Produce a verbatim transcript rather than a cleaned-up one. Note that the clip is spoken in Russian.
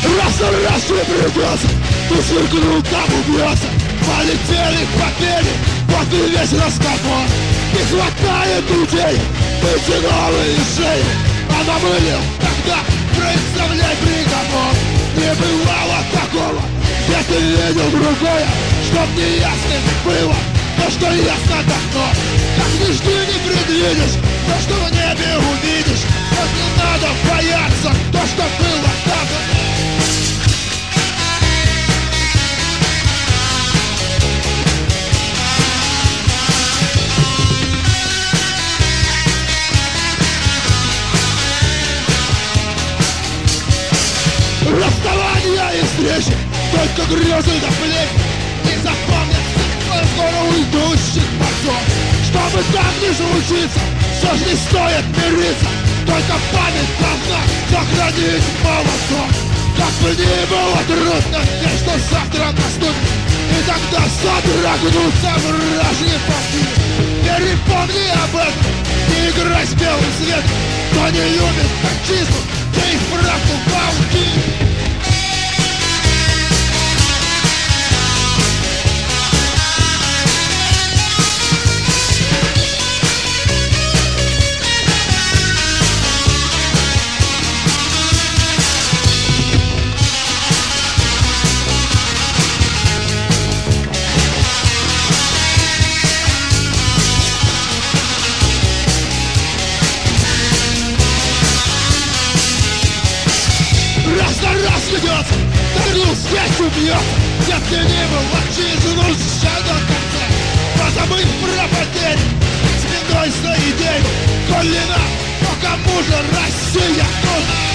Раз на раз не придется, ты сверкнул, там убьется. Полетели к победе, вот и весь раскопан. Не хватает людей, быть новые шеи. А на мыле тогда представляй приговор. Не бывало такого, где ты видел другое, чтоб неясным было то, что ясно давно. Как ни жди, не предвидишь то, что в небе увидишь. Вот не надо бояться то, что было давно. Расставания и встречи, только грезы до плеч. Не запомнятся, но скоро уйдущих потом. Чтобы так не случиться, все ж не стоит мириться. Только память должна сохранить молодцом. Как бы ни было трудно, верь, что завтра наступит. И тогда содрогнутся вражьи полки. Верь и помни об этом, не играй с белым светом. Кто не любит отчизну, те и вправду пауки. Ведется, Тарлу здесь убьется. Где ты не был, отчизну еще до конца. Позабыв про потери, спиной за идею. Колена, но кому же Россия нужна?